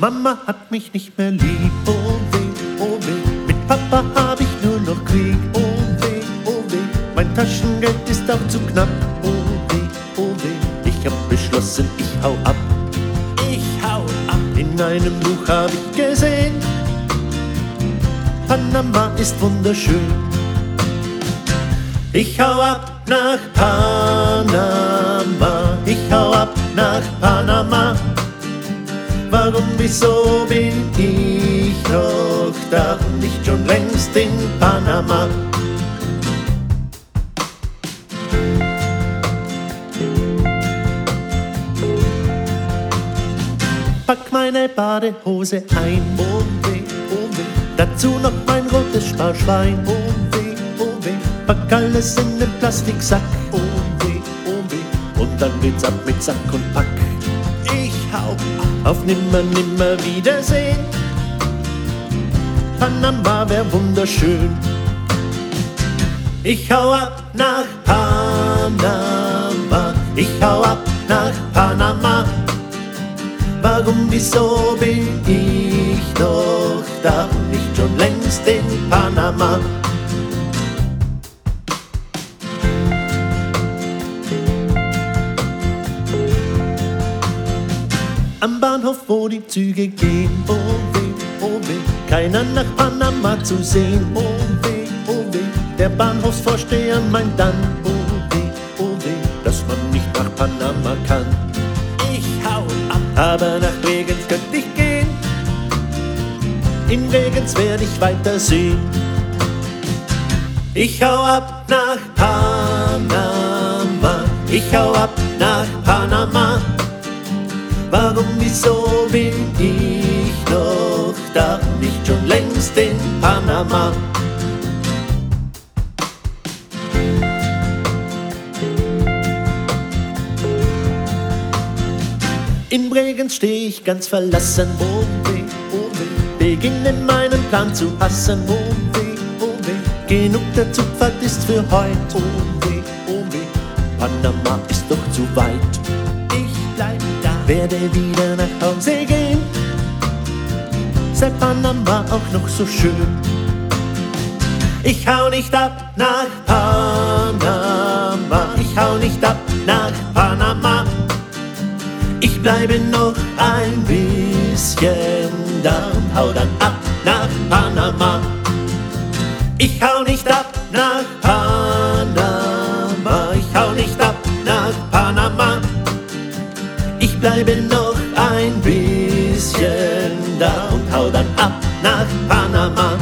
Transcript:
Mama hat mich nicht mehr lieb, oh weh, oh weh. Mit Papa hab ich nur noch Krieg, oh weh, oh weh. Mein Taschengeld ist auch zu knapp, oh weh, oh weh. Ich hab beschlossen, ich hau ab. Ich hau ab. In einem Buch hab ich gesehen, Panama ist wunderschön. Ich hau ab nach Panama, ich hau ab nach Panama. Warum, wieso bin ich noch da, nicht schon längst in Panama? Pack meine Badehose ein, oh weh, oh weh. Dazu noch mein rotes Sparschwein, oh weh, oh weh. Pack alles in den Plastiksack, oh weh, oh weh. Und dann geht's ab mit Sack und Pack. Ich hau ab. Auf nimmer, nimmer Wiedersehen. Panama wär wunderschön. Ich hau ab nach Panama, ich hau ab nach Panama. Warum, wieso bin ich noch da, nicht schon längst in Panama? Am Bahnhof, wo die Züge gehen, oh weh, oh weh. Keiner nach Panama zu sehen, oh weh, oh weh. Der Bahnhofsvorsteher meint dann, oh weh, dass man nicht nach Panama kann. Ich hau ab, aber nach Bregenz könnte ich gehen. In Bregenz werde ich weitersehen. Ich hau ab nach Panama, ich hau ab nach Panama. Warum, wieso bin ich noch da, nicht schon längst in Panama? In Bregenz steh ich ganz verlassen, oh weh, oh weh. Beginne meinen Plan zu hassen, oh weh, oh weh. Genug der Zugfahrt ist für heut, oh weh, oh weh. Panama ist doch zu weit. Ich bleib da, werde wieder nach Hause gehen. Sei Panama auch noch so schön. Ich hau nicht ab nach Panama, ich hau nicht ab nach Panama. Ich bleibe noch ein bisschen da und hau dann ab nach Panama. Ich hau nicht ab nach Panama, ich hau nicht ab nach Panama. Ich bleibe noch ein bisschen da und hau dann ab nach Panama.